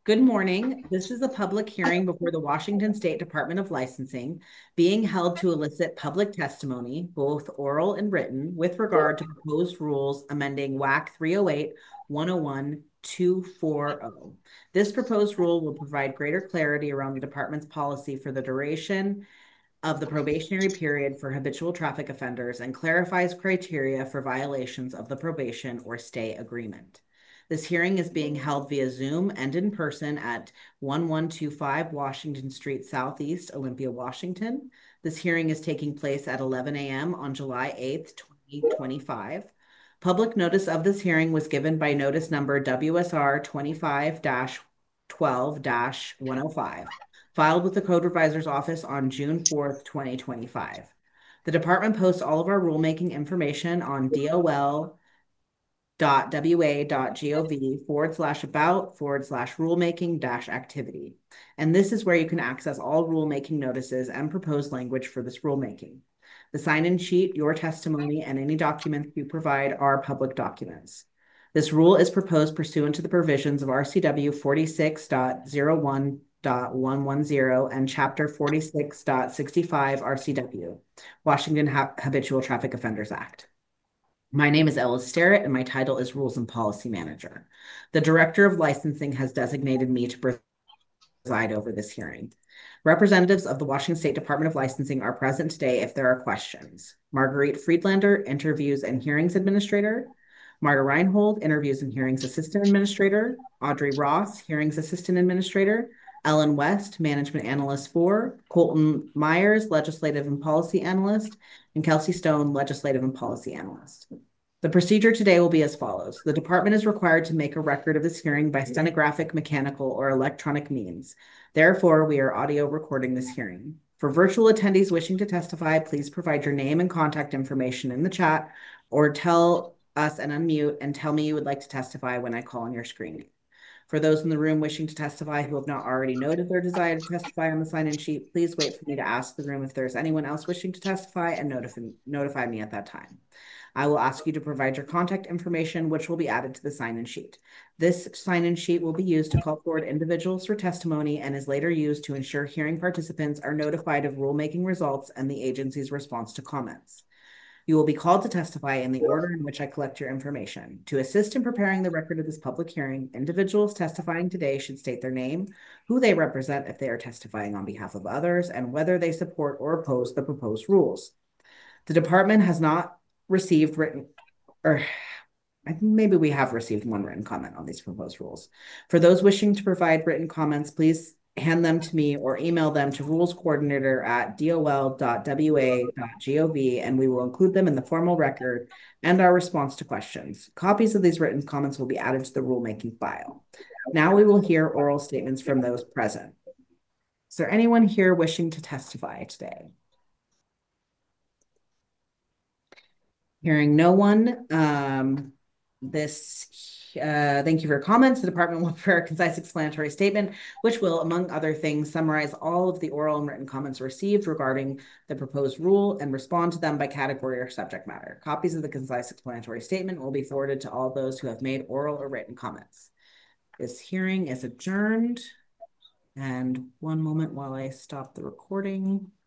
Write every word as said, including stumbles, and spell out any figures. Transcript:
Good morning. This is a public hearing before the Washington State Department of Licensing being held to elicit public testimony, both oral and written, with regard to proposed rules amending W A C three oh eight one oh one two forty. This proposed rule will provide greater clarity around the department's policy for the duration of the probationary period for habitual traffic offenders and clarifies criteria for violations of the probation or stay agreement. This hearing is being held via Zoom and in person at one one two five Washington Street Southeast, Olympia, Washington. This hearing is taking place at eleven a m on July eighth, twenty twenty-five. Public notice of this hearing was given by notice number W S R twenty-five twelve one oh five, filed with the Code Revisor's Office on June fourth, twenty twenty-five. The department posts all of our rulemaking information on D O L dot wa dot gov forward slash about forward slash rulemaking dash activity. And this is where you can access all rulemaking notices and proposed language for this rulemaking. The sign-in sheet, your testimony, and any documents you provide are public documents. This rule is proposed pursuant to the provisions of R C W forty-six point oh one point one one zero and Chapter forty-six point sixty-five R C W, Washington Habitual Traffic Offenders Act. My name is Ella Sterrett, and my title is Rules and Policy Manager. The Director of Licensing has designated me to preside over this hearing. Representatives of the Washington State Department of Licensing are present today if there are questions. Marguerite Friedlander, Interviews and Hearings Administrator. Marta Reinhold, Interviews and Hearings Assistant Administrator. Audrey Ross, Hearings Assistant Administrator. Ellen West, Management Analyst four. Colton Myers, Legislative and Policy Analyst. And Kelsey Stone, Legislative and Policy Analyst. The procedure today will be as follows. The department is required to make a record of this hearing by stenographic, mechanical, or electronic means. Therefore, we are audio recording this hearing. For virtual attendees wishing to testify, please provide your name and contact information in the chat or tell us and unmute and tell me you would like to testify when I call on your screen. For those in the room wishing to testify who have not already noted their desire to testify on the sign-in sheet, please wait for me to ask the room if there's anyone else wishing to testify and notify, notify me at that time. I will ask you to provide your contact information, which will be added to the sign-in sheet. This sign-in sheet will be used to call forward individuals for testimony and is later used to ensure hearing participants are notified of rulemaking results and the agency's response to comments. You will be called to testify in the order in which I collect your information. To assist in preparing the record of this public hearing, individuals testifying today should state their name, who they represent if they are testifying on behalf of others, and whether they support or oppose the proposed rules. The department has not received written, or maybe we have received one written comment on these proposed rules. For those wishing to provide written comments, please hand them to me or email them to rules coordinator at D O L dot W A dot gov, and we will include them in the formal record and our response to questions. Copies of these written comments will be added to the rulemaking file. Now we will hear oral statements from those present. Is there anyone here wishing to testify today? Hearing no one, um, this Uh, thank you for your comments. The department will prepare a concise explanatory statement, which will, among other things, summarize all of the oral and written comments received regarding the proposed rule and respond to them by category or subject matter. Copies of the concise explanatory statement will be forwarded to all those who have made oral or written comments. This hearing is adjourned. And one moment while I stop the recording.